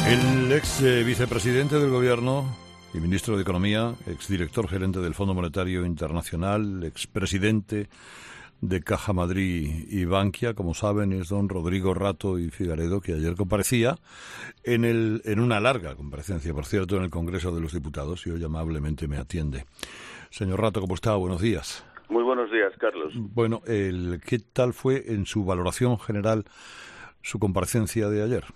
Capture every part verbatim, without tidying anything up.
El ex eh, vicepresidente del Gobierno y ministro de Economía, exdirector gerente del Fondo Monetario Internacional, expresidente de Caja Madrid y Bankia, como saben, es don Rodrigo Rato y Figaredo, que ayer comparecía en, el, en una larga comparecencia, por cierto, en el Congreso de los Diputados, y hoy amablemente me atiende. Señor Rato, ¿cómo está? Buenos días. Muy buenos días, Carlos. Bueno, el, ¿qué tal fue en su valoración general su comparecencia de ayer?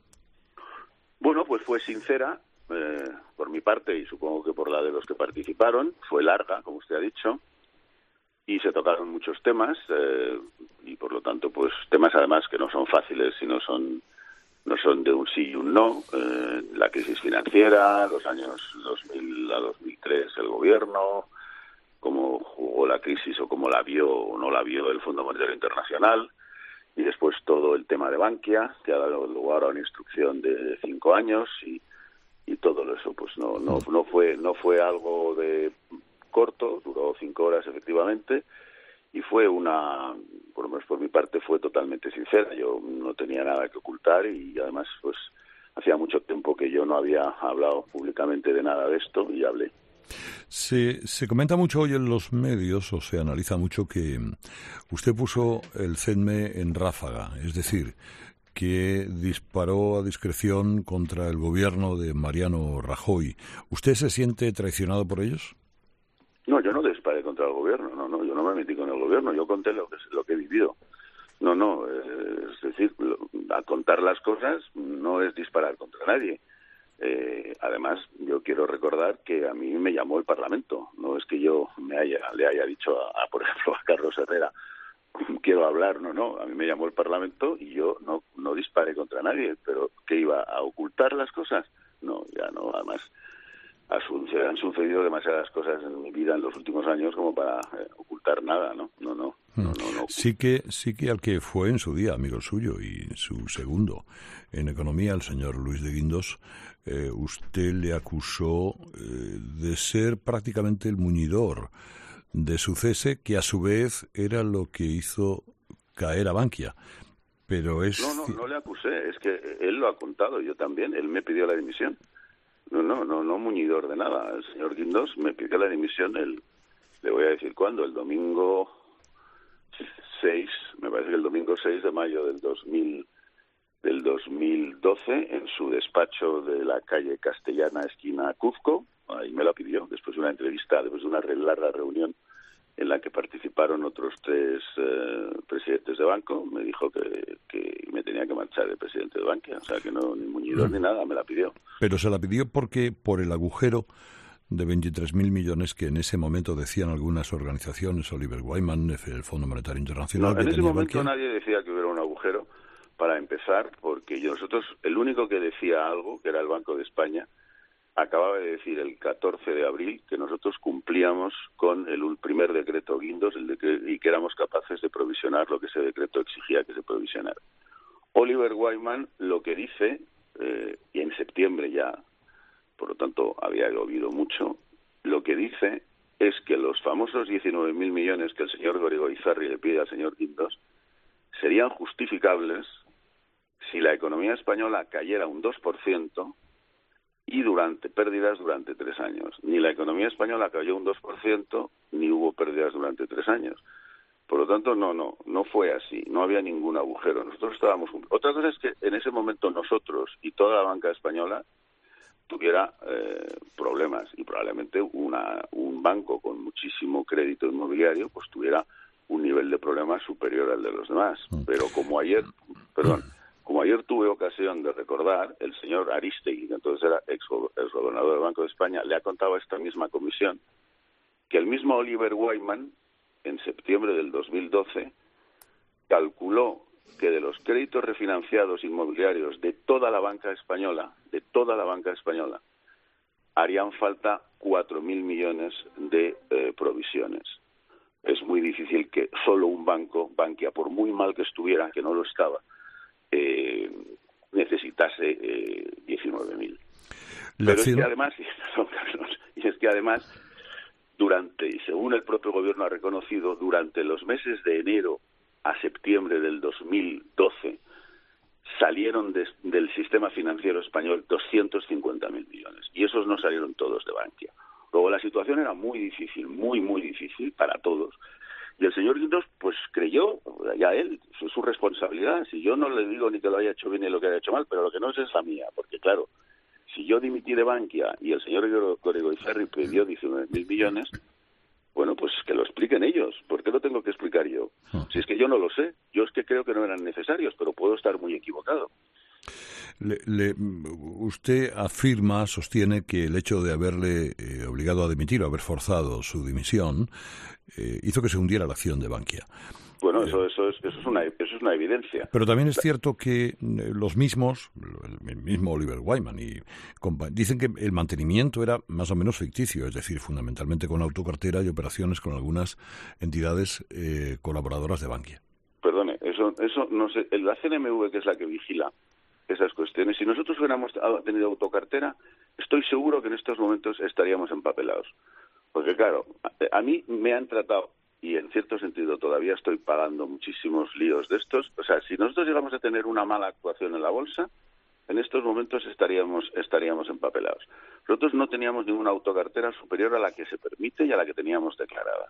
Bueno, pues fue sincera, eh, por mi parte y supongo que por la de los que participaron. Fue larga, como usted ha dicho, y se tocaron muchos temas, eh, y por lo tanto, pues temas además que no son fáciles y no son, no son de un sí y un no. Eh, la crisis financiera, los años dos mil a dos mil tres, el gobierno, cómo jugó la crisis o cómo la vio o no la vio el Fondo Monetario Internacional. Y después todo el tema de Bankia, que ha dado lugar a una instrucción de cinco años, y, y todo eso, pues no, no, no fue, no fue algo de corto, duró cinco horas efectivamente, y fue una, por lo menos por mi parte, fue totalmente sincera. Yo no tenía nada que ocultar y además, pues hacía mucho tiempo que yo no había hablado públicamente de nada de esto y hablé. Se, se comenta mucho hoy en los medios, o se analiza mucho, que usted puso el C E D M E en ráfaga, es decir, que disparó a discreción contra el gobierno de Mariano Rajoy. ¿Usted se siente traicionado por ellos? No, yo no disparé contra el gobierno, no, no, yo no me metí con el gobierno, yo conté lo que, lo que he vivido. No, no, eh, es decir, lo, a contar las cosas no es disparar contra nadie. Eh, además, yo quiero recordar que a mí me llamó el Parlamento. No es que yo me haya le haya dicho, a, a por ejemplo, a Carlos Herrera, quiero hablar, no, no. A mí me llamó el Parlamento y yo no no disparé contra nadie. Pero ¿qué iba a ocultar las cosas? No, ya no. Además, han sucedido demasiadas cosas en mi vida en los últimos años como para eh, ocultar nada, ¿no? No, no. No, no, no. Sí que sí que al que fue en su día amigo suyo y su segundo en economía, el señor Luis de Guindos, eh, usted le acusó eh, de ser prácticamente el muñidor de su cese, que a su vez era lo que hizo caer a Bankia. Pero es... No, no, no le acusé, es que él lo ha contado, yo también, él me pidió la dimisión. No, no, no, no muñidor de nada. El señor Guindos me pidió la dimisión, el, le voy a decir cuándo, el domingo seis, me parece que el domingo seis de mayo del dos mil, del dos mil doce, en su despacho de la calle Castellana, esquina Cuzco. Ahí me la pidió, después de una entrevista, después de una larga reunión en la que participaron otros tres eh, presidentes de banco. Me dijo que, que me tenía que marchar el presidente de Bankia, o sea que no, ni muñidor ni nada, me la pidió. Pero se la pidió porque por el agujero de veintitrés mil millones que en ese momento decían algunas organizaciones, Oliver Wyman, el Fondo Monetario Internacional... No, en que ese momento Bankia. Nadie decía que hubiera un agujero, para empezar, porque nosotros, el único que decía algo, que era el Banco de España, acababa de decir el catorce de abril que nosotros cumplíamos con el primer decreto Guindos el de que, y que éramos capaces de provisionar lo que ese decreto exigía que se provisionara. Oliver Wyman lo que dice, eh, y en septiembre ya, por lo tanto había llovido mucho, lo que dice es que los famosos diecinueve mil millones que el señor Gorigoizarri le pide al señor Guindos serían justificables si la economía española cayera un dos por ciento y durante pérdidas durante tres años. Ni la economía española cayó un dos por ciento, ni hubo pérdidas durante tres años. Por lo tanto, no, no, no fue así. No había ningún agujero. Nosotros estábamos... Otra cosa es que en ese momento nosotros y toda la banca española tuviera eh, problemas, y probablemente una, un banco con muchísimo crédito inmobiliario pues tuviera un nivel de problemas superior al de los demás. Pero como ayer... Perdón... Como ayer tuve ocasión de recordar, el señor Aristegui, que entonces era ex gobernador del Banco de España, le ha contado a esta misma comisión que el mismo Oliver Wyman, en septiembre del dos mil doce, calculó que de los créditos refinanciados inmobiliarios de toda la banca española, de toda la banca española, harían falta cuatro mil millones de eh, provisiones. Es muy difícil que solo un banco, Bankia, por muy mal que estuviera, que no lo estaba, Eh, necesitase eh, diecinueve mil. Pero es que además, perdón, Carlos, y es que además, durante, y según el propio gobierno ha reconocido, durante los meses de enero a septiembre del dos mil doce, salieron de, del sistema financiero español doscientos cincuenta mil millones, y esos no salieron todos de Bankia. Luego la situación era muy difícil, muy, muy difícil para todos. Y el señor Guindos, pues creyó, ya él, es su responsabilidad. Si yo no le digo ni que lo haya hecho bien ni lo que haya hecho mal, pero lo que no es es la mía, porque claro, si yo dimití de Bankia y el señor Goicoechea pidió diecinueve mil millones, bueno, pues que lo expliquen ellos. ¿Por qué lo tengo que explicar yo? Si es que yo no lo sé. Yo es que creo que no eran necesarios, pero puedo estar muy equivocado. Le, le, usted afirma, sostiene que el hecho de haberle eh, obligado a dimitir o haber forzado su dimisión eh, hizo que se hundiera la acción de Bankia. Bueno, eso, eso, es, eso, es una, eso es una evidencia. Pero también es cierto que los mismos, el mismo Oliver Wyman, y dicen que el mantenimiento era más o menos ficticio, es decir, fundamentalmente con autocartera y operaciones con algunas entidades eh, colaboradoras de Bankia. Perdone, eso, eso no sé, la C N M V, que es la que vigila esas cuestiones, si nosotros hubiéramos tenido autocartera, estoy seguro que en estos momentos estaríamos empapelados. Porque claro, a mí me han tratado, y en cierto sentido todavía estoy pagando muchísimos líos de estos. O sea, si nosotros llegamos a tener una mala actuación en la bolsa, en estos momentos estaríamos estaríamos empapelados. Nosotros no teníamos ninguna autocartera superior a la que se permite y a la que teníamos declarada.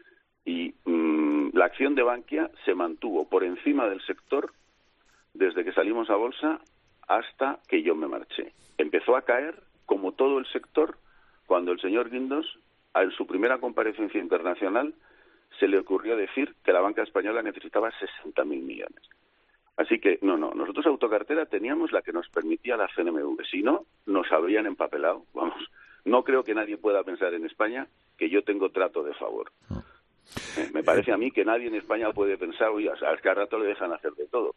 Y mmm, la acción de Bankia se mantuvo por encima del sector desde que salimos a bolsa hasta que yo me marché. Empezó a caer, como todo el sector, cuando el señor Guindos, en su primera comparecencia internacional, se le ocurrió decir que la banca española necesitaba sesenta mil millones. Así que, no, no, nosotros autocartera teníamos la que nos permitía la C N M V. Si no, nos habrían empapelado. Vamos, no creo que nadie pueda pensar en España que yo tengo trato de favor. Eh, me parece a mí que nadie en España puede pensar, oye, o sea, es que al rato le dejan hacer de todo.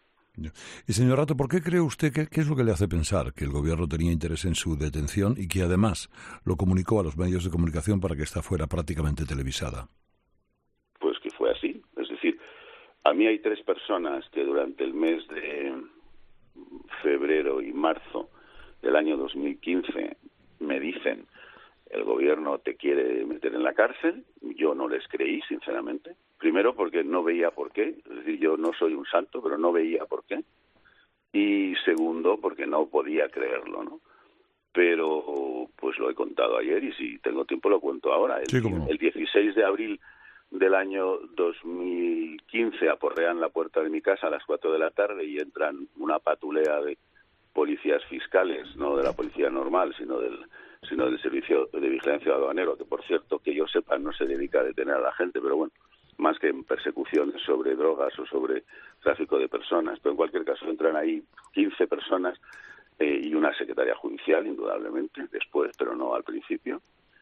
Y señor Rato, ¿por qué cree usted que qué es lo que le hace pensar que el gobierno tenía interés en su detención y que además lo comunicó a los medios de comunicación para que esta fuera prácticamente televisada? Pues que fue así. Es decir, a mí hay tres personas que durante el mes de febrero y marzo del año dos mil quince me dicen: el gobierno te quiere meter en la cárcel. Yo no les creí, sinceramente. Primero porque no veía por qué. Es decir, yo no soy un santo, pero no veía por qué. Y segundo, porque no podía creerlo, ¿no? Pero pues lo he contado ayer y si tengo tiempo lo cuento ahora. El, sí, ¿cómo no? El dieciséis de abril del año dos mil quince aporrean la puerta de mi casa a las cuatro de la tarde y entran una patulea de policías fiscales, no de la policía normal, sino del sino del Servicio de Vigilancia Aduanero, que por cierto, que yo sepa, no se dedica a detener a la gente, pero bueno, más que en persecuciones sobre drogas o sobre tráfico de personas. Pero en cualquier caso entran ahí quince personas eh, y una secretaria judicial, indudablemente, después, pero no al principio.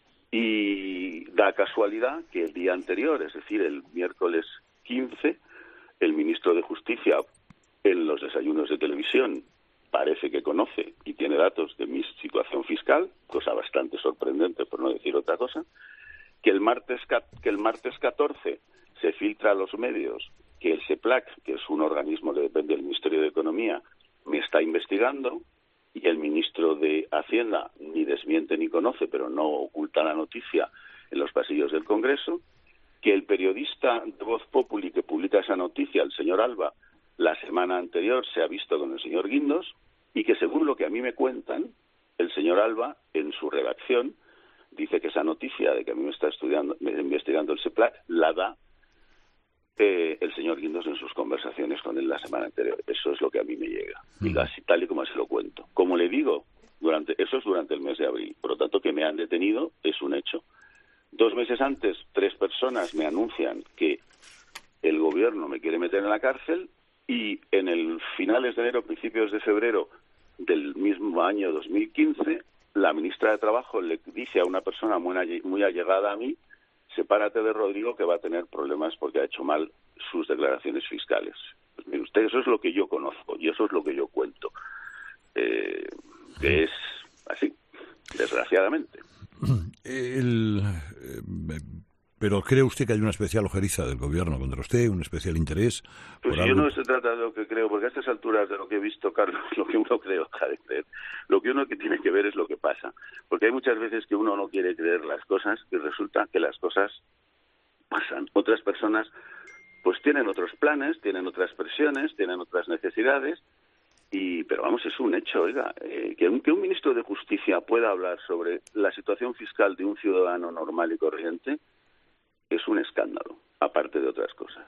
Y da casualidad que el día anterior, es decir, el miércoles quince, el ministro de Justicia, en los desayunos de televisión, parece que conoce y tiene datos de mi situación fiscal, cosa bastante sorprendente, por no decir otra cosa, que el martes que el martes catorce se filtra a los medios que el SEPLAC, que es un organismo que depende del Ministerio de Economía, me está investigando, y el ministro de Hacienda ni desmiente ni conoce, pero no oculta la noticia en los pasillos del Congreso, que el periodista de Voz Populi que publica esa noticia, el señor Alba, la semana anterior se ha visto con el señor Guindos, y que según lo que a mí me cuentan, el señor Alba, en su redacción, dice que esa noticia de que a mí me está estudiando, me está investigando el SEPLAC, la da eh, el señor Guindos en sus conversaciones con él la semana anterior. Eso es lo que a mí me llega, y así tal y como se lo cuento. Como le digo, durante eso es durante el mes de abril, por lo tanto que me han detenido es un hecho. Dos meses antes, tres personas me anuncian que el gobierno me quiere meter en la cárcel, y en el finales de enero, principios de febrero del mismo año dos mil quince, la ministra de Trabajo le dice a una persona muy, muy allegada a mí: sepárate de Rodrigo, que va a tener problemas porque ha hecho mal sus declaraciones fiscales. Pues mire usted, eso es lo que yo conozco y eso es lo que yo cuento. Eh, que es así, desgraciadamente. El, eh, pero ¿cree usted que hay una especial ojeriza del gobierno contra usted, un especial interés? Pues por yo algo... no se trata de lo que creo, porque a estas alturas de lo que he visto, Carlos, lo que uno cree deja de creer. Lo que uno que tiene que ver es lo que pasa. Porque hay muchas veces que uno no quiere creer las cosas y resulta que las cosas pasan. Otras personas pues tienen otros planes, tienen otras presiones, tienen otras necesidades Y, pero vamos, es un hecho, oiga, eh, que, un, que un ministro de Justicia pueda hablar sobre la situación fiscal de un ciudadano normal y corriente es un escándalo, aparte de otras cosas.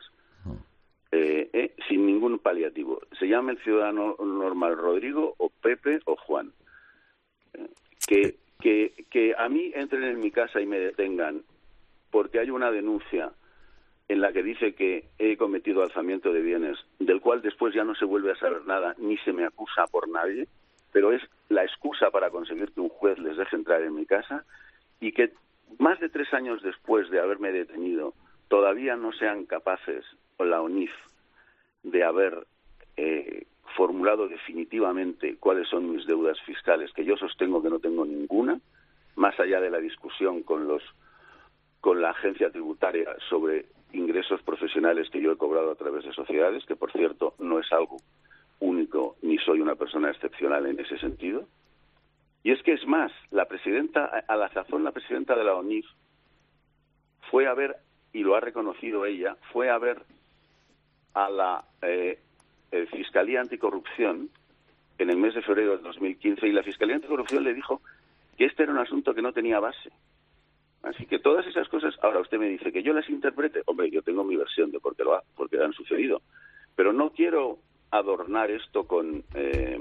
Eh, eh, sin ningún paliativo. Se llama el ciudadano normal Rodrigo o Pepe o Juan. Eh, que, que, que a mí entren en mi casa y me detengan porque hay una denuncia en la que dice que he cometido alzamiento de bienes, del cual después ya no se vuelve a saber nada, ni se me acusa por nadie, pero es la excusa para conseguir que un juez les deje entrar en mi casa, y que más de tres años después de haberme detenido, todavía no sean capaces, o la ONIF, de haber eh, formulado definitivamente cuáles son mis deudas fiscales, que yo sostengo que no tengo ninguna, más allá de la discusión con los con la agencia tributaria sobre ingresos profesionales que yo he cobrado a través de sociedades, que por cierto no es algo único, ni soy una persona excepcional en ese sentido. Y es que es más, la presidenta, a la sazón la presidenta de la ONIF fue a ver, y lo ha reconocido ella, fue a ver a la eh, eh, Fiscalía Anticorrupción en el mes de febrero del dos mil quince, y la Fiscalía Anticorrupción le dijo que este era un asunto que no tenía base. Así que todas esas cosas, ahora usted me dice que yo las interprete, hombre, yo tengo mi versión de por qué lo ha, por qué han sucedido, pero no quiero adornar esto con eh,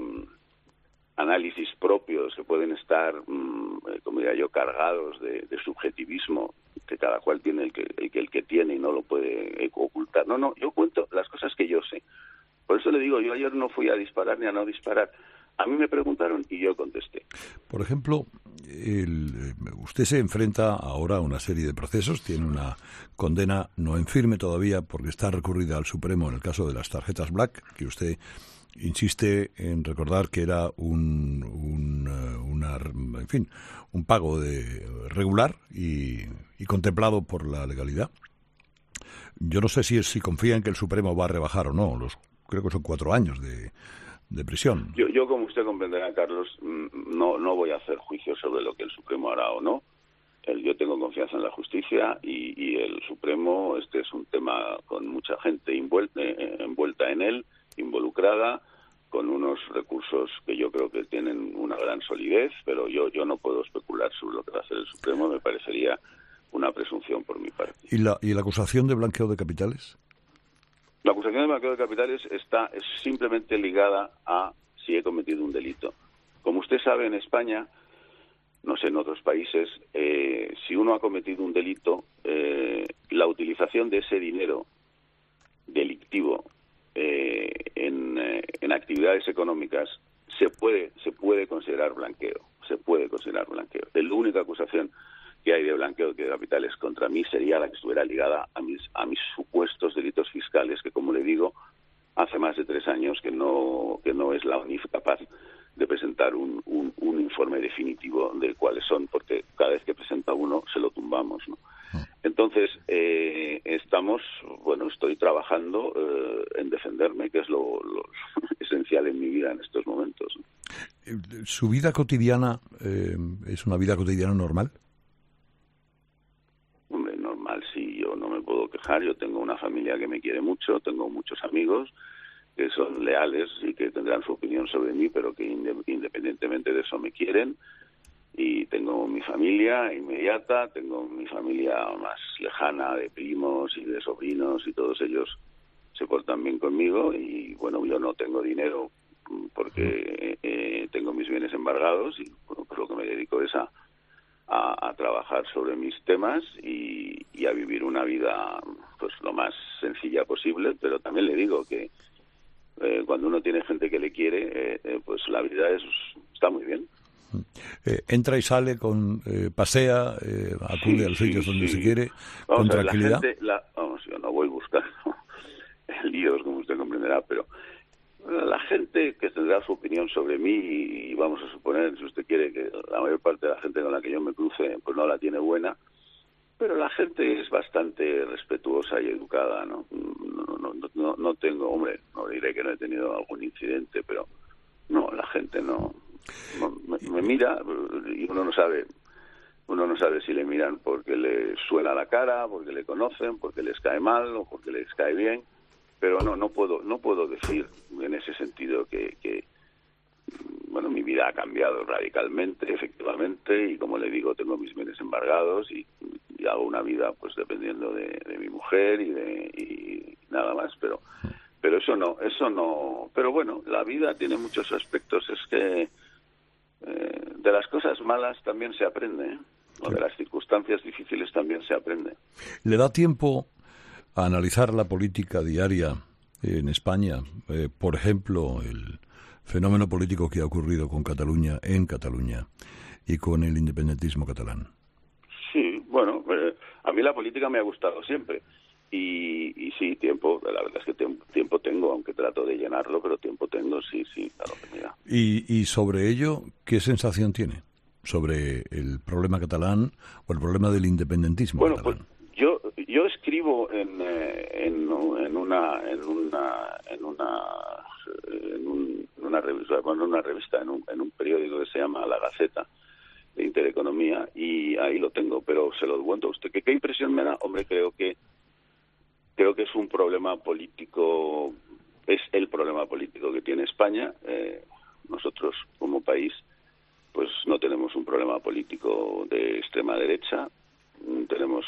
análisis propios que pueden estar, mmm, como diría yo, cargados de, de subjetivismo, que cada cual tiene el que, el que el que tiene y no lo puede ocultar. No, no, yo cuento las cosas que yo sé. Por eso le digo, yo ayer no fui a disparar ni a no disparar. A mí me preguntaron y yo contesté. Por ejemplo, el, usted se enfrenta ahora a una serie de procesos, tiene una condena no en firme todavía porque está recurrida al Supremo en el caso de las tarjetas Black, que usted insiste en recordar que era un, un una, en fin, un pago de regular y, y contemplado por la legalidad. Yo no sé si si confía en que el Supremo va a rebajar o no, los creo que son cuatro años de de prisión. Yo, yo, como usted comprenderá, Carlos, no no voy a hacer juicio sobre lo que el Supremo hará o no. El, yo tengo confianza en la justicia y, y el Supremo, este es un tema con mucha gente envuelta, envuelta en él, involucrada, con unos recursos que yo creo que tienen una gran solidez, pero yo yo no puedo especular sobre lo que va a hacer el Supremo, me parecería una presunción por mi parte. ¿Y la, y la acusación de blanqueo de capitales? La acusación de blanqueo de capitales está es simplemente ligada a si he cometido un delito. Como usted sabe, en España, no sé, en otros países, eh, si uno ha cometido un delito, eh, la utilización de ese dinero delictivo eh, en, eh, en actividades económicas se puede se puede considerar blanqueo, se puede considerar blanqueo. La única acusación que hay de blanqueo de capitales contra mí sería la que estuviera ligada a mis a mis supuestos delitos fiscales, que, como le digo, hace más de tres años que no que no es la ONIF capaz de presentar un, un, un informe definitivo de cuáles son, porque cada vez que presenta uno se lo tumbamos, ¿no? Entonces, eh, estamos, bueno, estoy trabajando eh, en defenderme, que es lo, lo esencial en mi vida en estos momentos, ¿no? ¿Su vida cotidiana eh, es una vida cotidiana normal? Hombre, normal, sí, yo no me puedo quejar, yo tengo una familia que me quiere mucho, tengo muchos amigos que son leales y que tendrán su opinión sobre mí, pero que independientemente de eso me quieren, y tengo mi familia inmediata, tengo mi familia más lejana de primos y de sobrinos, y todos ellos se portan bien conmigo, y bueno, yo no tengo dinero porque eh, tengo mis bienes embargados, y bueno, pues lo que me dedico es a A, a trabajar sobre mis temas y, y a vivir una vida pues lo más sencilla posible, pero también le digo que eh, cuando uno tiene gente que le quiere, eh, eh, pues la vida es, está muy bien. Eh, entra y sale, con eh, pasea, eh, acude sí, a los sitios sí, donde sí. se quiere, vamos con a ver, tranquilidad. La gente, la, vamos, yo no voy buscando líos, como usted comprenderá, pero la gente que tendrá su opinión sobre mí, y vamos a suponer, si usted quiere, que la mayor parte de la gente con la que yo me cruce pues no la tiene buena, pero la gente es bastante respetuosa y educada, ¿no? No, no, no, no, no tengo, hombre, no diré que no he tenido algún incidente, pero no, la gente no, no me, me mira y uno no sabe uno no sabe si le miran porque le suena la cara, porque le conocen, porque les cae mal o porque les cae bien. Pero no no puedo no puedo decir en ese sentido que, que, bueno, mi vida ha cambiado radicalmente, efectivamente, y como le digo, tengo mis bienes embargados y, y hago una vida, pues, dependiendo de, de mi mujer y de y nada más, pero pero eso no, eso no. Pero bueno, la vida tiene muchos aspectos. Es que eh, de las cosas malas también se aprende, ¿eh? O de las circunstancias difíciles también se aprende. ¿Le da tiempo a analizar la política diaria en España? Eh, por ejemplo, el fenómeno político que ha ocurrido con Cataluña, en Cataluña, y con el independentismo catalán. Sí, bueno, eh, a mí la política me ha gustado siempre. Y, y sí, tiempo, la verdad es que tiempo, tiempo tengo, aunque trato de llenarlo, pero tiempo tengo, sí, sí, claro que me da. Y, y sobre ello, ¿qué sensación tiene? Sobre el problema catalán o el problema del independentismo bueno, catalán. Pues yo yo escribo en, eh, en, en una en una en una en, un, en una revista, bueno, una revista en un, en un periódico que se llama La Gaceta de Intereconomía, y ahí lo tengo, pero se lo cuento a usted. ¿Qué, qué impresión me da? Hombre, creo que creo que es un problema político, es el problema político que tiene España. Eh, nosotros como país pues no tenemos un problema político de extrema derecha, tenemos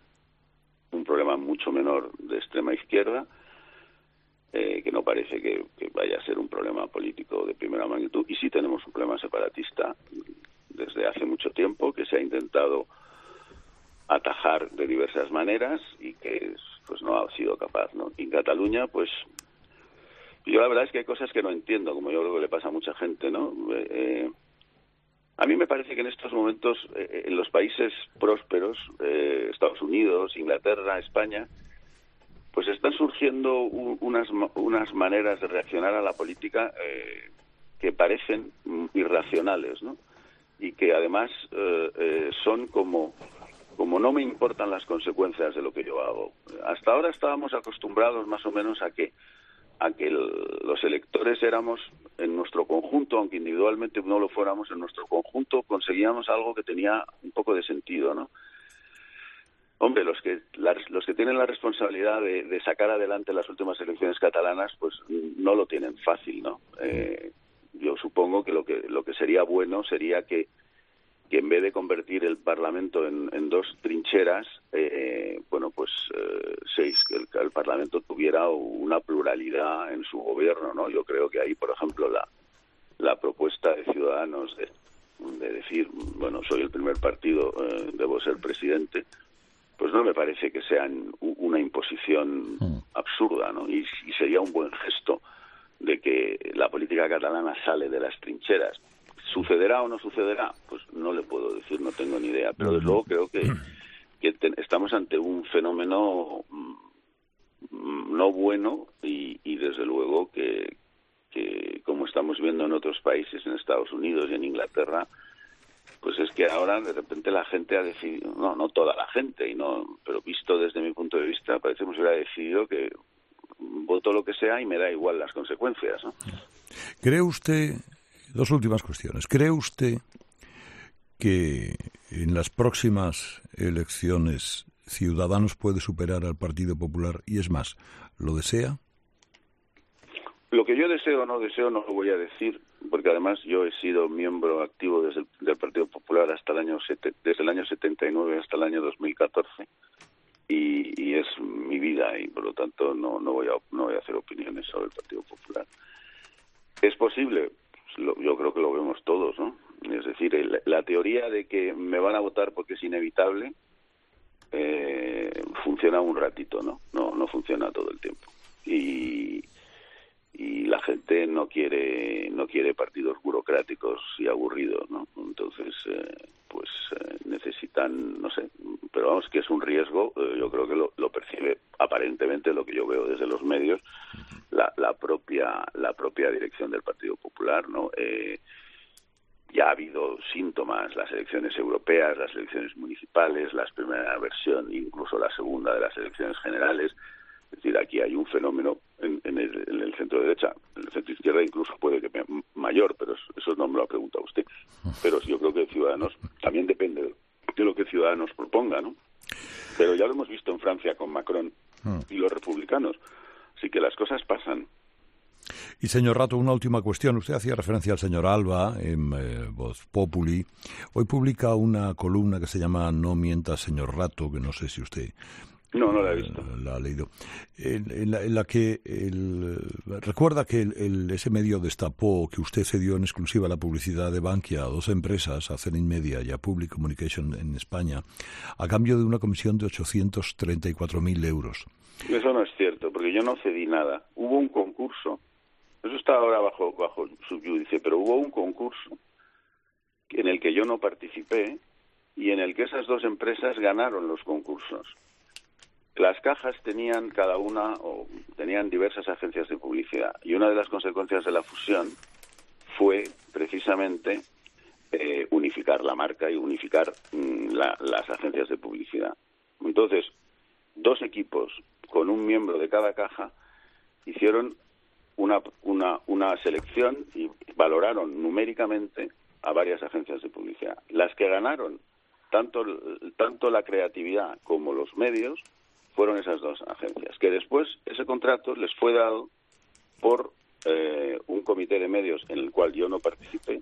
un problema mucho menor de extrema izquierda, eh, que no parece que, que vaya a ser un problema político de primera magnitud, y sí tenemos un problema separatista desde hace mucho tiempo, que se ha intentado atajar de diversas maneras y que pues no ha sido capaz, ¿no? Y en Cataluña, pues yo la verdad es que hay cosas que no entiendo, como yo creo que le pasa a mucha gente, ¿no? Eh, A mí me parece que en estos momentos, eh, en los países prósperos, eh, Estados Unidos, Inglaterra, España, pues están surgiendo un, unas unas maneras de reaccionar a la política eh, que parecen irracionales, ¿no? Y que además eh, eh, son como, como no me importan las consecuencias de lo que yo hago. Hasta ahora estábamos acostumbrados más o menos a que a que el, los electores éramos en nuestro conjunto, aunque individualmente no lo fuéramos, en nuestro conjunto conseguíamos algo que tenía un poco de sentido, ¿no? Hombre, los que la, los que tienen la responsabilidad de, de sacar adelante las últimas elecciones catalanas, pues no lo tienen fácil, ¿no? Eh, yo supongo que lo que lo que sería bueno sería que que en vez de convertir el Parlamento en, en dos trincheras, eh, bueno, pues eh, seis, que el, el Parlamento tuviera una pluralidad en su gobierno, ¿no? Yo creo que ahí, por ejemplo, la, la propuesta de Ciudadanos de, de decir, bueno, soy el primer partido, eh, debo ser presidente, pues no me parece que sean una imposición absurda, ¿no? Y, y sería un buen gesto de que la política catalana sale de las trincheras. ¿Sucederá o no sucederá? Pues no le puedo decir, no tengo ni idea. Pero desde luego creo que, que te, estamos ante un fenómeno mm, no bueno y, y desde luego que, que, como estamos viendo en otros países, en Estados Unidos y en Inglaterra, pues es que ahora de repente la gente ha decidido, no, no toda la gente, y no, pero visto desde mi punto de vista, parece que se hubiera decidido que voto lo que sea y me da igual las consecuencias, ¿no? ¿Cree usted... Dos últimas cuestiones. ¿Cree usted que en las próximas elecciones Ciudadanos puede superar al Partido Popular? Y es más, ¿lo desea? Lo que yo deseo o no deseo no lo voy a decir, porque además yo he sido miembro activo desde el, del Partido Popular hasta el año desde el año setenta y nueve hasta el año dos mil catorce, y, y es mi vida, y por lo tanto no, no, voy a, no voy a hacer opiniones sobre el Partido Popular. ¿Es posible? Lo, yo creo que lo vemos todos, ¿no? Es decir, el, la teoría de que me van a votar porque es inevitable eh, funciona un ratito, ¿no? No, no funciona todo el tiempo. Y, y la gente no quiere no quiere partidos burocráticos y aburridos, ¿no? Entonces, eh, pues eh, necesitan, no sé, pero vamos, que es un riesgo, eh, yo creo que lo, lo percibe aparentemente, lo que yo veo desde los medios, la, la propia la propia dirección del Partido Popular, ¿no? Eh, ya ha habido síntomas, las elecciones europeas, las elecciones municipales, la primera versión, incluso la segunda de las elecciones generales. Es decir, aquí hay un fenómeno en, en, el, en el centro derecha, en el centro izquierda incluso puede que sea mayor, pero eso no me lo ha preguntado usted. Pero yo creo que Ciudadanos, también depende de lo que Ciudadanos proponga, ¿no? Pero ya lo hemos visto en Francia con Macron y los republicanos. Así que las cosas pasan. Y señor Rato, una última cuestión. Usted hacía referencia al señor Alba en eh, Voz Populi. Hoy publica una columna que se llama No mienta, señor Rato, que no sé si usted... No, no la he visto. La ha leído. En, en, la, en la que el, recuerda que el, el, ese medio destapó que usted cedió en exclusiva la publicidad de Bankia a dos empresas, a Zenit Media y a Public Communication en España, a cambio de una comisión de ochocientos treinta y cuatro mil euros. Eso no es cierto, porque yo no cedí nada. Hubo un concurso, eso está ahora bajo, bajo subyúdice, pero hubo un concurso en el que yo no participé y en el que esas dos empresas ganaron los concursos. Las cajas tenían cada una, o tenían diversas agencias de publicidad, y una de las consecuencias de la fusión fue precisamente eh, unificar la marca y unificar mm, la, las agencias de publicidad. Entonces, dos equipos con un miembro de cada caja hicieron una, una, una selección y valoraron numéricamente a varias agencias de publicidad. Las que ganaron tanto, tanto la creatividad como los medios fueron esas dos agencias, que después ese contrato les fue dado por eh, un comité de medios en el cual yo no participé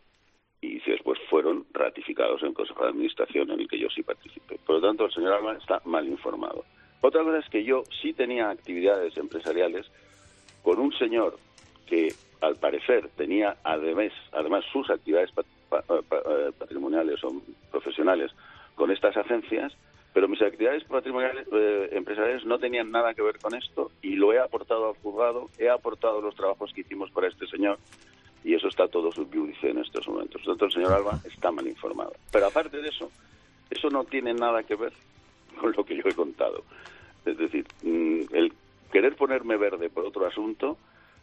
y después fueron ratificados en el Consejo de Administración en el que yo sí participé. Por lo tanto, el señor Alba está mal informado. Otra cosa es que yo sí tenía actividades empresariales con un señor que, al parecer, tenía además, además sus actividades patrimoniales o profesionales con estas agencias, pero mis actividades patrimoniales eh, empresariales no tenían nada que ver con esto y lo he aportado al juzgado, he aportado los trabajos que hicimos para este señor y eso está todo subyúdice en estos momentos. Por lo tanto, el señor Alba está mal informado. Pero aparte de eso, eso no tiene nada que ver con lo que yo he contado. Es decir, el querer ponerme verde por otro asunto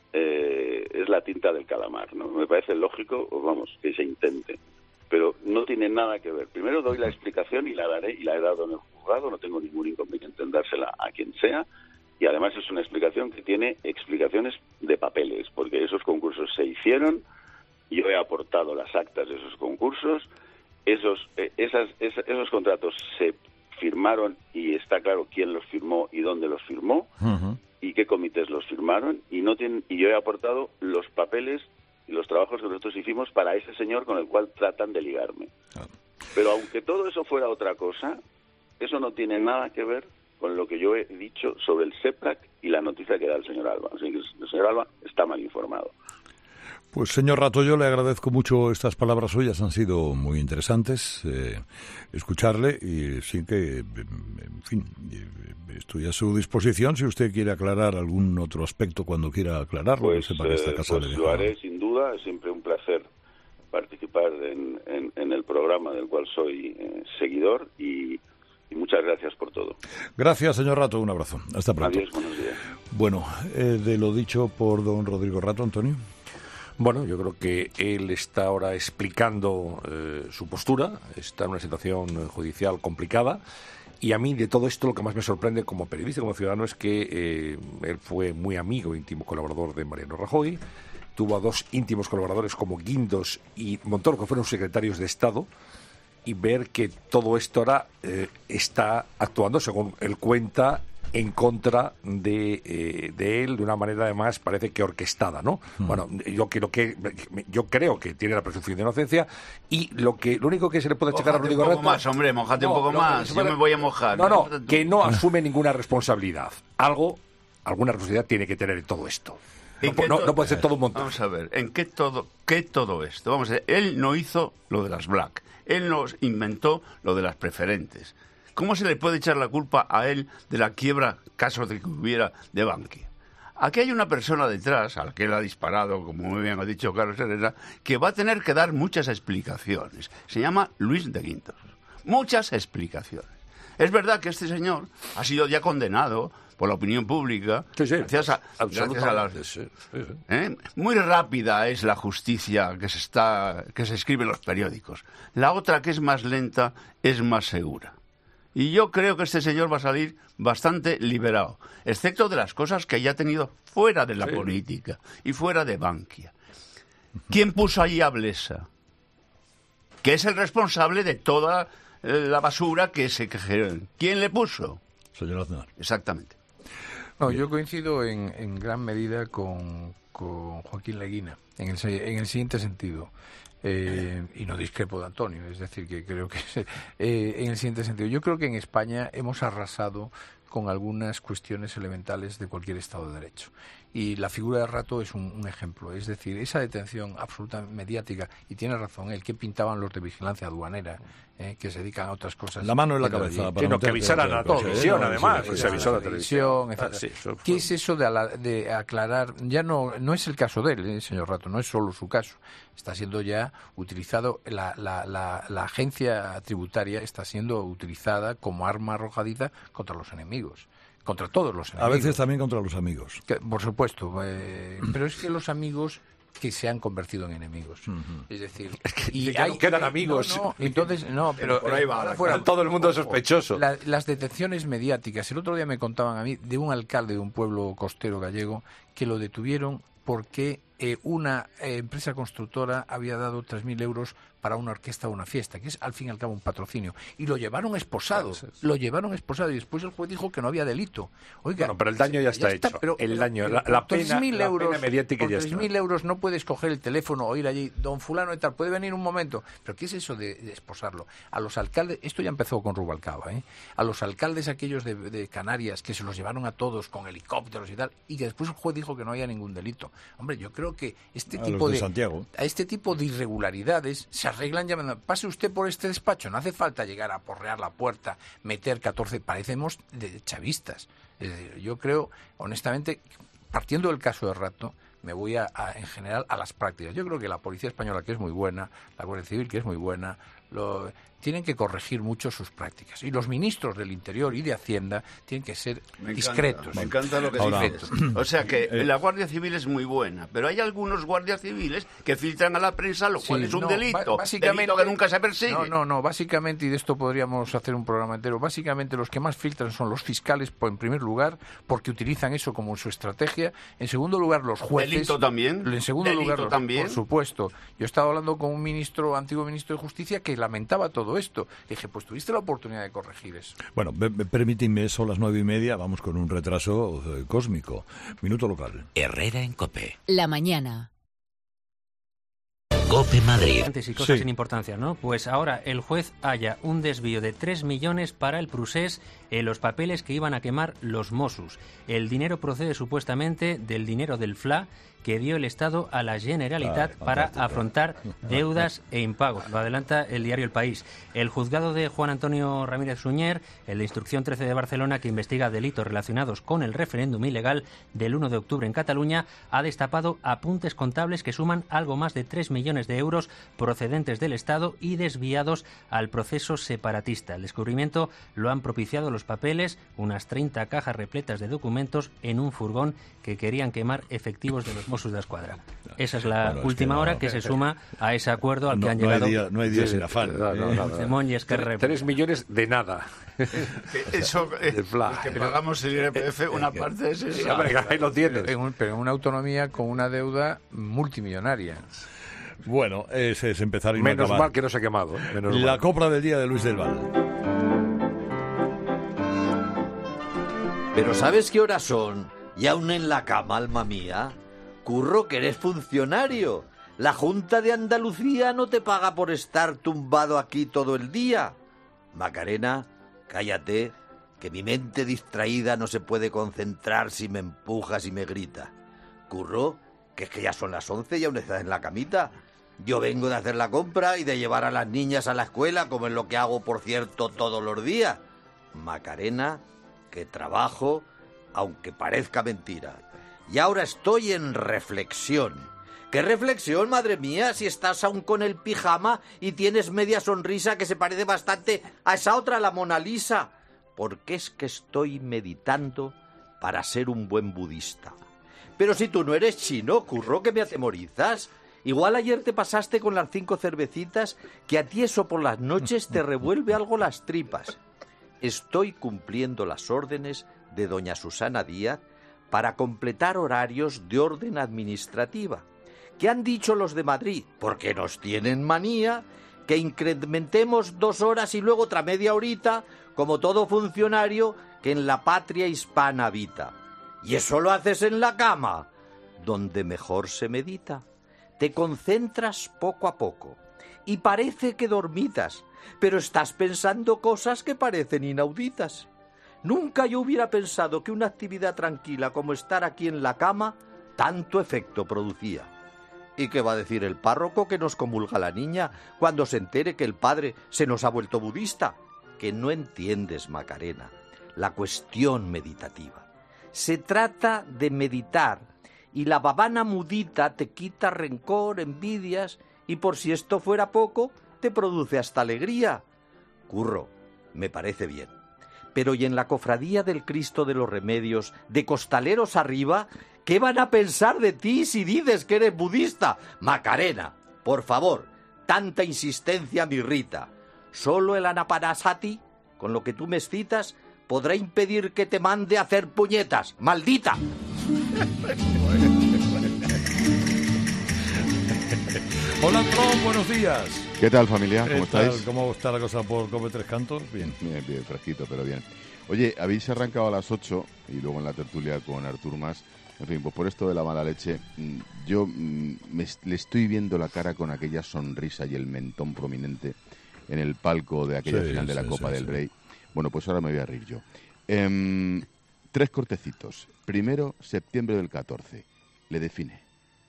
eh, es la tinta del calamar, ¿no? Me parece lógico, vamos, que se intente. Pero no tiene nada que ver. Primero doy la explicación y la daré, y la he dado en el juzgado, no tengo ningún inconveniente en dársela a quien sea, y además es una explicación que tiene explicaciones de papeles, porque esos concursos se hicieron, yo he aportado las actas de esos concursos, esos, eh, esas, esas, esos contratos se firmaron y está claro quién los firmó y dónde los firmó, uh-huh. y qué comités los firmaron, y, no tienen, y yo he aportado los papeles y los trabajos que nosotros hicimos para ese señor con el cual tratan de ligarme. Ah. Pero aunque todo eso fuera otra cosa, eso no tiene nada que ver con lo que yo he dicho sobre el SEPLAC y la noticia que da el señor Alba. Así que el señor Alba está mal informado. Pues señor Rato, yo le agradezco mucho estas palabras suyas, han sido muy interesantes eh, escucharle y sí que, en fin, estoy a su disposición si usted quiere aclarar algún otro aspecto cuando quiera aclararlo. Pues, sepa que esta casa pues le lo haré sin duda, es siempre un placer participar en, en, en el programa del cual soy eh, seguidor y, y muchas gracias por todo. Gracias, señor Rato, un abrazo. Hasta pronto. Adiós, buenos días. Bueno, eh, de lo dicho por don Rodrigo Rato, Antonio. Bueno, yo creo que él está ahora explicando eh, su postura, está en una situación judicial complicada, y a mí de todo esto lo que más me sorprende como periodista, como ciudadano, es que eh, él fue muy amigo, íntimo colaborador de Mariano Rajoy, tuvo a dos íntimos colaboradores como Guindos y Montoro, que fueron secretarios de Estado, y ver que todo esto ahora eh, está actuando, según él cuenta, en contra de, eh, de él de una manera además parece que orquestada, ¿no? Mm. Bueno, yo creo que yo creo que tiene la presunción de inocencia y lo que lo único que se le puede achacar a Rodrigo Rato... un poco más, hombre, mojate no, un poco no, más, yo me voy a mojar. No, no, no, que no asume ninguna responsabilidad. Algo, alguna responsabilidad tiene que tener en todo esto. No, no, to- no puede ser todo un montón. Vamos a ver, ¿en qué todo, qué todo esto? Vamos a ver, él no hizo lo de las Black, él no inventó lo de las preferentes. ¿Cómo se le puede echar la culpa a él de la quiebra, caso de que hubiera, de Bankia? Aquí hay una persona detrás, a la que él ha disparado, como muy bien ha dicho Carlos Herrera, que va a tener que dar muchas explicaciones. Se llama Luis de Guindos. Muchas explicaciones. Es verdad que este señor ha sido ya condenado por la opinión pública. Sí, sí, gracias a, gracias a la, sí, sí, sí. ¿eh? Muy rápida es la justicia que se, está, que se escribe en los periódicos. La otra, que es más lenta, es más segura. Y yo creo que este señor va a salir bastante liberado, excepto de las cosas que haya ha tenido fuera de la sí. política y fuera de Bankia. ¿Quién puso allí a Blesa? Que es el responsable de toda la basura que se quejaron. ¿Quién le puso? Señor Aznar. Exactamente. No, yo coincido en, en gran medida con, con Joaquín Leguina en el, en el siguiente sentido. Eh, y no discrepo de Antonio, es decir, que creo que eh, en el siguiente sentido. Yo creo que en España hemos arrasado con algunas cuestiones elementales de cualquier Estado de Derecho. Y la figura de Rato es un, un ejemplo. Es decir, esa detención absoluta mediática, y tiene razón él, que pintaban los de vigilancia aduanera, eh, que se dedican a otras cosas. La mano en la cabeza. Sí, no, que avisaran a la televisión, ¿no? además. Sí, Sí, sí, se avisó a la televisión, televisión. etcétera. Ah, sí, eso fue... ¿Qué es eso de, ala, de aclarar? Ya no no es el caso de él, eh, señor Rato, no es solo su caso. Está siendo ya utilizado, la, la, la, la agencia tributaria está siendo utilizada como arma arrojadiza contra los enemigos. Contra todos los enemigos. A veces también contra los amigos. Que, por supuesto, eh, pero es que los amigos que se han convertido en enemigos. Uh-huh. Es decir, es que y ya hay, no quedan amigos. No, no, entonces, no, pero por ahí va, eh, fuera, todo el mundo sospechoso. La, las detenciones mediáticas. El otro día me contaban a mí de un alcalde de un pueblo costero gallego que lo detuvieron porque eh, una eh, empresa constructora había dado tres mil euros para una orquesta o una fiesta, que es al fin y al cabo un patrocinio, y lo llevaron esposado, claro, sí, sí. lo llevaron esposado, y después el juez dijo que no había delito. Oiga, bueno, pero el daño ya está, ya está hecho, pero, el daño, pero, la, la, pena, la euros, pena mediática ya está. tres mil euros no puedes coger el teléfono o ir allí, don fulano y tal, puede venir un momento, pero ¿qué es eso de, de esposarlo? A los alcaldes, esto ya empezó con Rubalcaba, ¿eh? A los alcaldes aquellos de, de Canarias, que se los llevaron a todos con helicópteros y tal, y que después el juez dijo que no había ningún delito. Hombre, yo creo que este a tipo de, de, Santiago. a este tipo de irregularidades se arreglan llamando, pase usted por este despacho, no hace falta llegar a porrear la puerta, meter catorce, parecemos de chavistas. Es decir, yo creo, honestamente, partiendo del caso de Rato, me voy a, a, en general a las prácticas. Yo creo que la policía española, que es muy buena, la Guardia Civil, que es muy buena, lo, tienen que corregir mucho sus prácticas. Y los ministros del Interior y de Hacienda tienen que ser me discretos. Encanta, me encanta lo que Ahora, dices. O sea que eh, la Guardia Civil es muy buena, pero hay algunos guardias civiles que filtran a la prensa, lo cual sí, es un no, delito. Básicamente, delito que nunca se persigue. No, no, no. Básicamente, y de esto podríamos hacer un programa entero, básicamente los que más filtran son los fiscales, en primer lugar, porque utilizan eso como su estrategia. En segundo lugar, los jueces. ¿Delito también? En segundo ¿Delito lugar, los, también? Por supuesto. Yo estaba hablando con un ministro, antiguo ministro de Justicia, que lamentaba todo esto. Dije, pues tuviste la oportunidad de corregir eso. Bueno, permíteme, son las nueve y media, vamos con un retraso eh, cósmico. Minuto local. Herrera en COPE. La mañana. COPE Madrid. Antes y cosas Sí. sin importancia, ¿no? Pues ahora el juez halla un desvío de tres millones para el Prusés en los papeles que iban a quemar los Mossos. El dinero procede supuestamente del dinero del F L A que dio el Estado a la Generalitat Ah, para fantástico. afrontar deudas e impagos. Lo adelanta el diario El País. El juzgado de Juan Antonio Ramírez Suñer, el de Instrucción trece de Barcelona, que investiga delitos relacionados con el referéndum ilegal del uno de octubre en Cataluña, ha destapado apuntes contables que suman algo más de tres millones de euros procedentes del Estado y desviados al proceso separatista. El descubrimiento lo han propiciado los papeles, unas treinta cajas repletas de documentos en un furgón que querían quemar efectivos de los Mossos de Escuadra. Esa es la Bueno, es última que no, hora que se suma a ese acuerdo al que No, han no hay llegado día, no hay día sin afán. No, no, ¿eh? no, no. Puigdemont y Esquerra Tres, Republicana. tres millones de nada. Eso, eh, De F L A. que pagamos el I R P F, una parte es Sí, esa. hombre, ahí lo tienes. En un- pero en una autonomía con una deuda multimillonaria. Bueno, es, es empezar y no Menos acabar. mal que no se ha quemado. ¿eh? Menos La mal. copla del día de Luis del Val. Pero ¿sabes qué horas son? Y aún en la cama, alma mía. Curro, que eres funcionario. La Junta de Andalucía no te paga por estar tumbado aquí todo el día. Macarena, cállate, que mi mente distraída no se puede concentrar si me empujas y me grita. Curro, que es que ya son las once y aún estás en la camita. Yo vengo de hacer la compra y de llevar a las niñas a la escuela, como es lo que hago, por cierto, todos los días. Macarena, que trabajo, aunque parezca mentira. Y ahora estoy en reflexión. ¿Qué reflexión, madre mía, si estás aún con el pijama y tienes media sonrisa que se parece bastante a esa otra, la Mona Lisa? Porque es que estoy meditando para ser un buen budista. Pero si tú no eres chino, curro, que me atemorizas. Igual ayer te pasaste con las cinco cervecitas, que a ti eso por las noches te revuelve algo las tripas. Estoy cumpliendo las órdenes de doña Susana Díaz para completar horarios de orden administrativa. ¿Qué han dicho los de Madrid? Porque nos tienen manía que incrementemos dos horas y luego otra media horita, como todo funcionario que en la patria hispana habita. ¿Y eso lo haces en la cama? donde mejor se medita. Te concentras poco a poco y parece que dormitas, pero estás pensando cosas que parecen inauditas. Nunca yo hubiera pensado que una actividad tranquila como estar aquí en la cama tanto efecto producía. ¿Y qué va a decir el párroco que nos comulga la niña cuando se entere que el padre se nos ha vuelto budista? Que no entiendes, Macarena, la cuestión meditativa. Se trata de meditar, y la babana mudita te quita rencor, envidias, y por si esto fuera poco, te produce hasta alegría. Curro, me parece bien. Pero ¿y en la cofradía del Cristo de los Remedios, de costaleros arriba, qué van a pensar de ti si dices que eres budista? Macarena, por favor, tanta insistencia me irrita. Solo el Anapanasati, con lo que tú me citas, podrá impedir que te mande a hacer puñetas. ¡Maldita! Hola, Tron, buenos días. ¿Qué tal, familia? ¿Cómo ¿Qué tal? estáis? ¿Cómo está la cosa por Come Tres Cantos? Bien. Bien, bien, fresquito, pero bien. Oye, habéis arrancado a las ocho y luego en la tertulia con Artur Mas. En fin, pues por esto de la mala leche, yo me, le estoy viendo la cara con aquella sonrisa y el mentón prominente en el palco de aquella Sí, final de la sí, Copa sí, del sí. Rey. Bueno, pues ahora me voy a reír yo. Em, tres cortecitos. Primero, septiembre del catorce. Le define.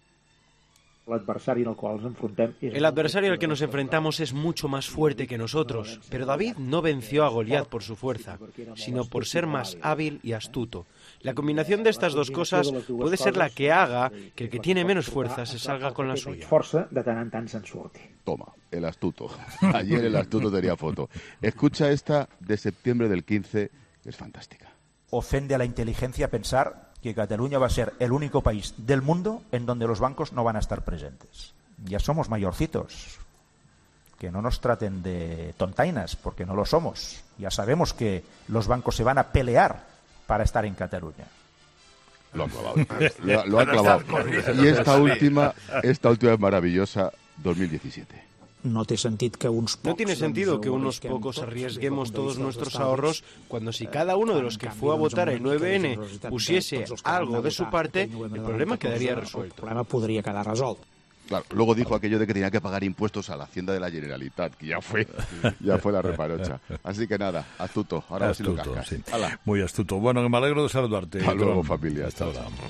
El adversario al que nos enfrentamos es mucho más fuerte que nosotros, pero David no venció a Goliat por su fuerza, sino por ser más hábil y astuto. La combinación de estas dos cosas puede ser la que haga que el que tiene menos fuerza se salga con la suya. Toma, el astuto. Ayer el astuto tenía foto. Escucha esta de septiembre del quince, que es fantástica. Ofende a la inteligencia pensar que Cataluña va a ser el único país del mundo en donde los bancos no van a estar presentes. Ya somos mayorcitos. Que no nos traten de tontainas, porque no lo somos. Ya sabemos que los bancos se van a pelear para estar en Cataluña. Lo ha clavado. Lo, lo ha clavado. Y esta última, esta última es maravillosa, dos mil diecisiete. No tiene sentido que unos pocos arriesguemos todos nuestros ahorros cuando si cada uno de los que fue a votar el nueve ene pusiese algo de su parte, el problema quedaría resuelto. Claro, luego dijo aquello de que tenía que pagar impuestos a la Hacienda de la Generalitat, que ya fue, ya fue la reparocha. Así que nada, astuto, ahora sí lo cascas. Sí. Hala. Muy astuto. Bueno, me alegro de saludarte. Hasta luego, Tron. familia. Hasta Chao, ahora. chao.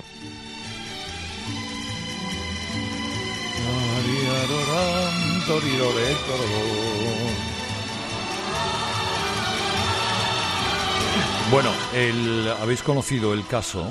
Bueno, el, habéis conocido el caso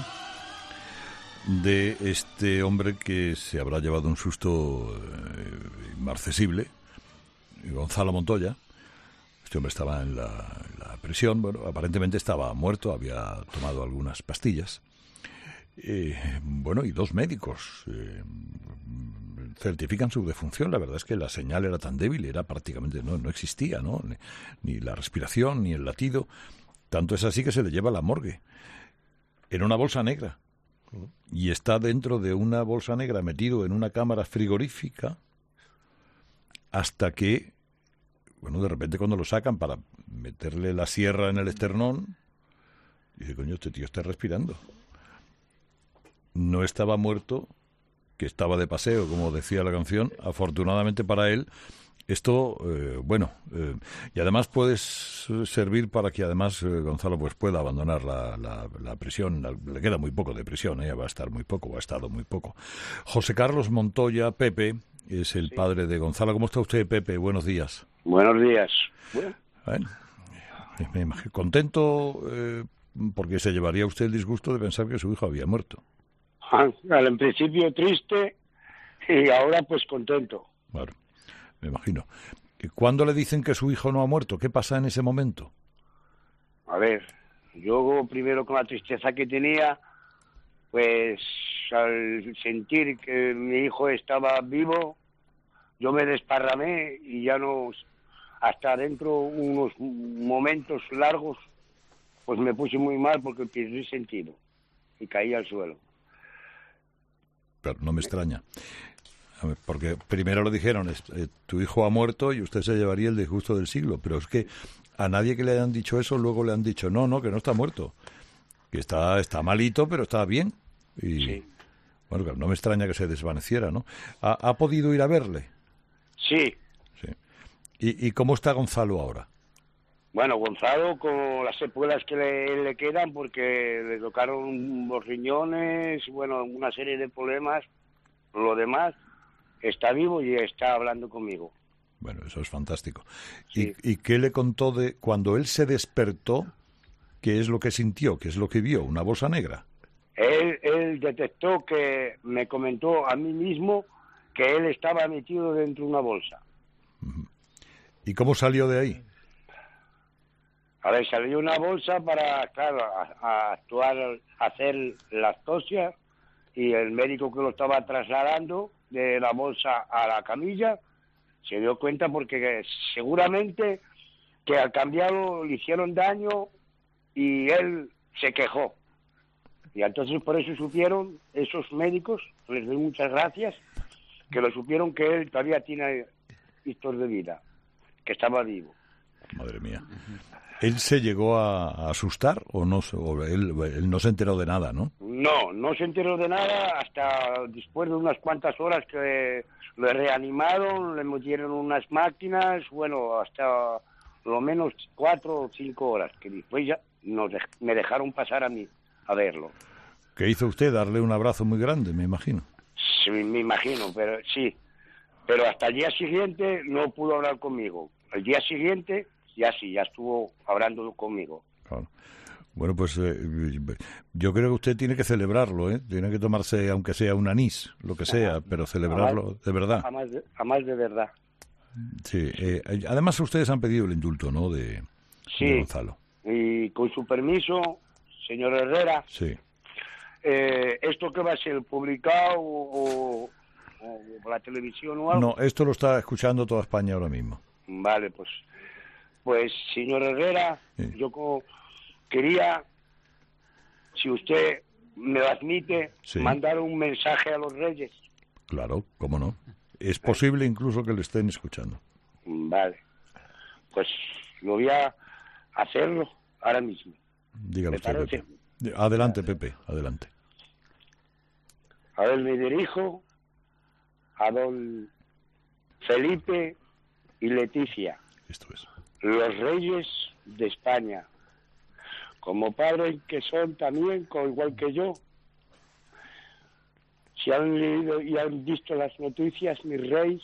de este hombre que se habrá llevado un susto eh, inmarcesible, Gonzalo Montoya. Este hombre estaba en la, en la prisión, bueno, aparentemente estaba muerto, había tomado algunas pastillas. Eh, bueno, y dos médicos eh, certifican su defunción. La verdad es que la señal era tan débil, era prácticamente no, no existía, ¿no? Ni, ni la respiración, ni el latido. Tanto es así que se le lleva a la morgue en una bolsa negra. Y está dentro de una bolsa negra, metido en una cámara frigorífica, hasta que, bueno, de repente cuando lo sacan para meterle la sierra en el esternón, dice, coño, este tío está respirando. No estaba muerto, que estaba de paseo, como decía la canción. Afortunadamente para él, esto, eh, bueno, eh, y además puede servir para que además eh, Gonzalo pues pueda abandonar la, la, la prisión. La, le queda muy poco de prisión, eh, va a estar muy poco, ha estado muy poco. José Carlos Montoya, Pepe, es el sí. padre de Gonzalo. ¿Cómo está usted, Pepe? Buenos días. Buenos días. Bueno, bueno me imagino, contento eh, porque se llevaría usted el disgusto de pensar que su hijo había muerto. Al principio triste y ahora pues contento. Claro, me imagino. ¿Cuándo le dicen que su hijo no ha muerto? ¿Qué pasa en ese momento? A ver, yo primero con la tristeza que tenía, pues al sentir que mi hijo estaba vivo, yo me desparramé y ya no, hasta dentro unos momentos largos, pues me puse muy mal porque perdí sentido y caí al suelo. Pero no me extraña, porque primero le dijeron, eh, tu hijo ha muerto y usted se llevaría el disgusto del siglo, pero es que a nadie que le hayan dicho eso luego le han dicho, no, no, que no está muerto, que está está malito, pero está bien. Y, sí. Bueno, claro, no me extraña que se desvaneciera, ¿no? ¿Ha, ha podido ir a verle? Sí. Sí. ¿Y, y cómo está Gonzalo ahora? Bueno, Gonzalo con las secuelas que le, le quedan porque le tocaron los riñones, bueno, una serie de problemas, lo demás, está vivo y está hablando conmigo. Bueno, eso es fantástico. Sí. ¿Y, ¿Y qué le contó de cuando él se despertó? ¿Qué es lo que sintió? ¿Qué es lo que vio? ¿Una bolsa negra? Él, él detectó que me comentó a mí mismo que él estaba metido dentro de una bolsa. ¿Y cómo salió de ahí? A ver, salió una bolsa para, claro, a, a actuar, a hacer la autopsia y el médico que lo estaba trasladando de la bolsa a la camilla se dio cuenta porque seguramente que al cambiarlo le hicieron daño y él se quejó. Y entonces por eso supieron esos médicos, les doy muchas gracias, que lo supieron que él todavía tiene histos de vida, que estaba vivo. Madre mía. ¿Él se llegó a, a asustar o no? O él, él no se enteró de nada, ¿no? No, no se enteró de nada hasta después de unas cuantas horas que lo reanimaron, le metieron unas máquinas, bueno, hasta lo menos cuatro o cinco horas, que después ya nos dej- me dejaron pasar a mí a verlo. ¿Qué hizo usted? Darle un abrazo muy grande, me imagino. Sí, me imagino, pero sí. Pero hasta el día siguiente no pudo hablar conmigo. El día siguiente ya sí, ya estuvo hablando conmigo. Claro. Bueno, pues eh, yo creo que usted tiene que celebrarlo, ¿eh? Tiene que tomarse, aunque sea un anís, lo que sea, pero celebrarlo Además, de verdad. Además de, además de verdad. Sí. Eh, además, ustedes han pedido el indulto, ¿no? De, Sí. de Gonzalo. Y con su permiso, señor Herrera, Sí. eh, ¿esto qué va a ser? ¿Publicado o, o por la televisión o algo? No, esto lo está escuchando toda España ahora mismo. Vale, pues, pues señor Herrera, Sí. yo co- quería, si usted me lo admite, Sí. mandar un mensaje a los reyes. Claro, cómo no. Es posible incluso que le estén escuchando. Vale, pues lo voy a hacerlo ahora mismo. Dígalo ¿Me usted, parece? Pepe. Adelante, Pepe, adelante. A ver, me dirijo a don Felipe y Leticia, Esto es. los reyes de España, como padres que son también, co- igual que yo. Si han leído y han visto las noticias, mis reyes,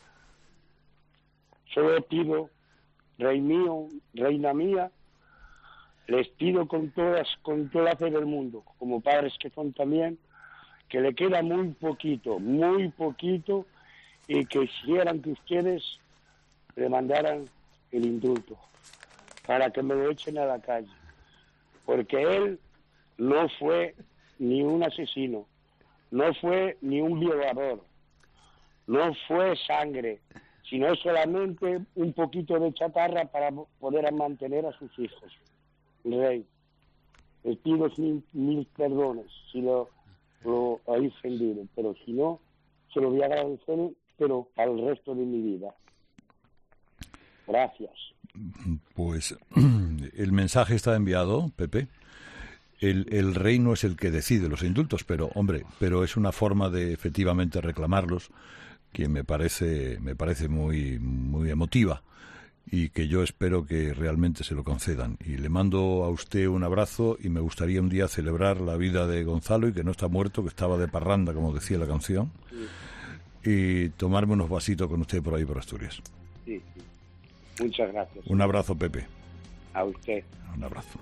solo pido, rey mío, reina mía, les pido con todas, con toda la fe del mundo, como padres que son también, que le queda muy poquito, muy poquito, y que quisieran que ustedes le mandaran el indulto para que me lo echen a la calle, porque él no fue ni un asesino, no fue ni un violador, no fue sangre, sino solamente un poquito de chatarra para poder mantener a sus hijos. Rey, les pido mil, mil perdones si lo, lo he ofendido, pero si no, se lo voy a agradecer, pero para el resto de mi vida. Gracias. Pues el mensaje está enviado, Pepe. El, el rey no es el que decide los indultos, pero hombre, pero es una forma de efectivamente reclamarlos que me parece me parece muy muy emotiva y que yo espero que realmente se lo concedan. Y le mando a usted un abrazo y me gustaría un día celebrar la vida de Gonzalo y que no está muerto, que estaba de parranda, como decía la canción, y tomarme unos vasitos con usted por ahí por Asturias. Sí, sí. Muchas gracias. Un abrazo, Pepe. A usted. Un abrazo.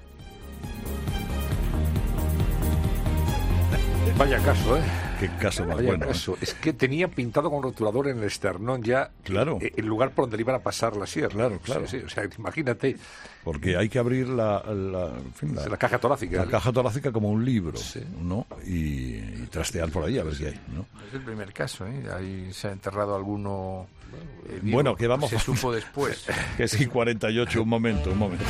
Vaya caso, ¿eh? Qué caso más Vaya bueno. caso. Es que tenía pintado con rotulador en el esternón ya Claro. eh, el lugar por donde le iban a pasar la sierra. Claro, claro. Sí, sí, o sea, imagínate Porque hay que abrir la, la, en fin, la, la caja torácica. la caja torácica como un libro, Sí. ¿no? Y, y trastear por ahí a ver qué hay, ¿no? Es el primer caso, ¿eh? Ahí se ha enterrado alguno eh, vivo. Bueno, que vamos Se a- supo después. Que sí, cuarenta y ocho, un momento, un momento.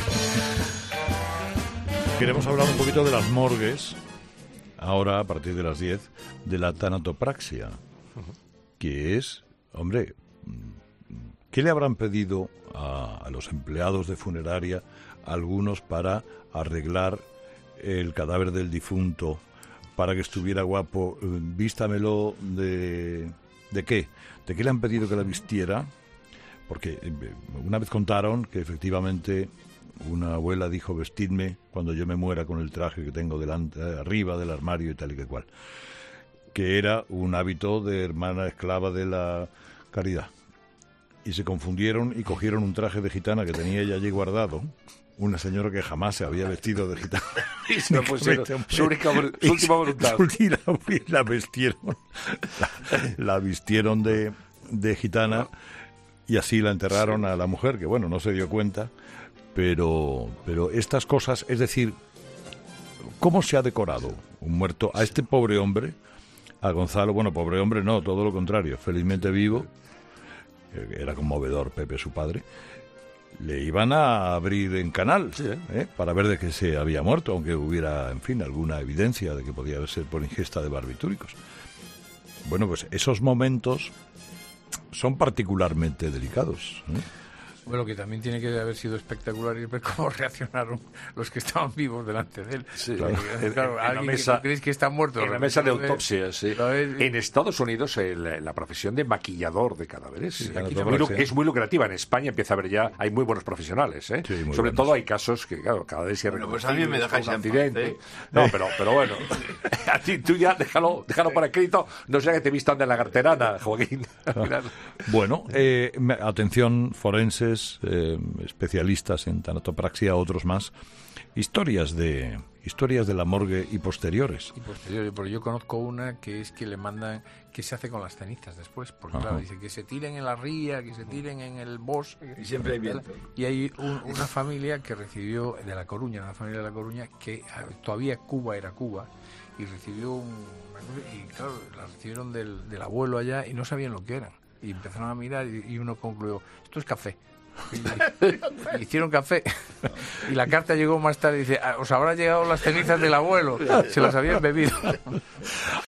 Queremos hablar un poquito de las morgues, ahora a partir de las diez, de la tanatopraxia, que es, hombre, ¿qué le habrán pedido a, a los empleados de funeraria algunos para arreglar el cadáver del difunto para que estuviera guapo, vístamelo de... ¿De qué? ¿De qué le han pedido que la vistiera? Porque una vez contaron que efectivamente una abuela dijo, vestidme cuando yo me muera con el traje que tengo delante, arriba del armario y tal y que cual. Que era un hábito de hermana esclava de la Caridad. Y se confundieron y cogieron un traje de gitana que tenía ella allí guardado, una señora que jamás se había vestido de gitana. Y se lo pusieron, su, única, su última voluntad. Y la, la vistieron, la, la vistieron de, de gitana y así la enterraron a la mujer, que bueno, no se dio cuenta, pero, pero estas cosas, es decir, ¿cómo se ha decorado un muerto a este pobre hombre? A Gonzalo, bueno, pobre hombre no, todo lo contrario, felizmente vivo, era conmovedor Pepe, su padre. Le iban a abrir en canal, sí, ¿eh? Para ver de qué se había muerto, aunque hubiera, en fin, alguna evidencia de que podía ser por ingesta de barbitúricos. Bueno, pues esos momentos son particularmente delicados, ¿eh? Bueno, que también tiene que haber sido espectacular y ver cómo reaccionaron los que estaban vivos delante de él. Sí, claro, en, claro, en la mesa, ¿creéis que está muerto? En la mesa de autopsia, sí. En Estados Unidos, el, la profesión de maquillador de cadáveres sí, aquí es, muy, es muy lucrativa. En España empieza a haber ya, hay muy buenos profesionales, ¿eh? Sí, Sobre buenos. todo hay casos que, claro, cada vez se bueno, pues a mí me dejáis un accidente. ¿Eh? No, pero, pero bueno, a ti tú ya déjalo, déjalo por escrito, no sea que te vistan de la carterana, Joaquín. Bueno, eh, atención, forenses, eh, especialistas en tanatopraxia, otros más, historias de historias de la morgue y posteriores. Y posteriores, porque yo conozco una que es que le mandan, que se hace con las cenizas después, porque Ajá. claro, dice que se tiren en la ría, que se tiren en el bosque. Y siempre hay viento. Y hay un, una familia que recibió, de La Coruña, una familia de La Coruña, que todavía Cuba era Cuba, y recibió un... y claro, la recibieron del, del abuelo allá y no sabían lo que eran. Y empezaron a mirar y, y uno concluyó, esto es café. Y, y hicieron café y la carta llegó más tarde y dice, os habrá llegado las cenizas del abuelo, se las habían bebido.